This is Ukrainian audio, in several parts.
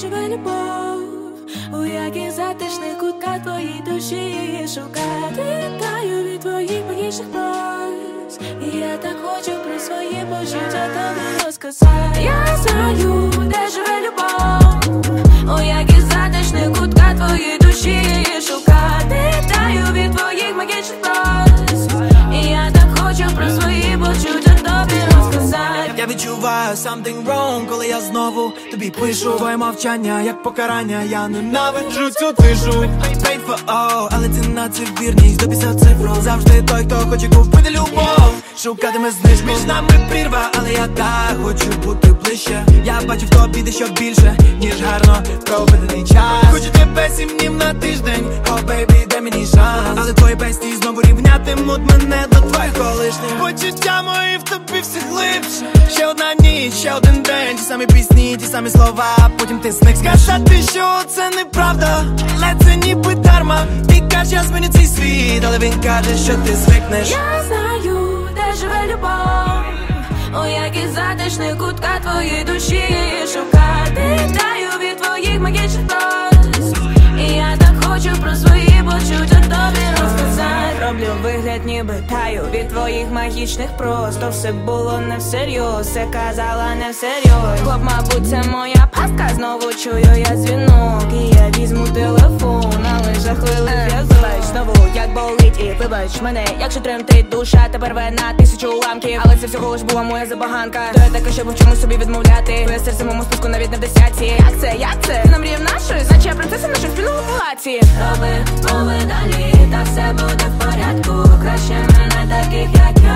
живе любов, у яких затишних кутках твоїй душі шукати таю від твоїх магічних прось. І я так хочу про свої почуття тобі розказати. Я знаю, де живе любов, у яких затишних кутках твоїй душі шукати таю від твоїх магічних прось. І я так хочу про свої почуття тобі розказати. Я відчуваю something wrong, коли я знову тобі пишу. Твоє мовчання, як покарання, я ненавиджу цю тишу. Paid for all, але ціна це вірність до після цифру. Завжди той, хто хоче купити любов, шукатиме знижку. Між нами прірва, але я так хочу бути ближче. Я бачу в тобі дещо більше, ніж гарно проведений час. Хочу тебе 7 днів на тиждень, oh baby, дай мені шанс. Але твої песні знову рівнятимуть мене до твоїх колишніх. Почуття мої в тобі все глибше. Ще одна ніч, ще один день, ті самі пісні, ті самі слова, потім ти зник. Сказати, що це неправда, але це ніби дарма. Ти кажеш, я зміню цей світ, але він каже, що ти звикнеш. Я знаю, де живе любов, у яких затишних кутках твоєї душі шукати таю від твоїх магічних прось. І я так хочу про свої почуття тобі розказати. Роблю вигляд, ніби таю від твоїх магічних просто. Все було не всерйоз, все казала не всерйоз. Хлоп, мабуть, це моя пастка, знову чую я дзвінок. І я візьму телефон, але за хвилин в'язуєш знову, як болить, і вибач мене, якщо тремтить душа, тепер рве на 1000 уламків. Але це всього лиш була моя забаганка. То я така, щоб в чомусь собі відмовляти. Твоє серце в моєму списку навіть не в 10. Як це, як це? Ти нам рів нашої, наче я принцеса нашої спільної палаці. Роби мови далі, та все буде в порядку. Краще мене таких, як я.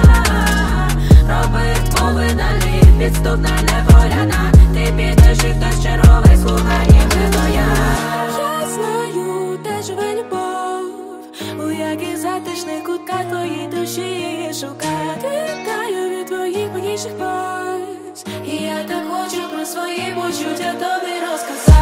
Роби мови далі, підступна, непорядна. Ти підеш і хтось черговий слухає, ніби то я. Я знаю, де живе любов, у яких затишних кутках твоїй душі шукати таю від твоїх магічних прось. І я так хочу про свої почуття тобі розказати.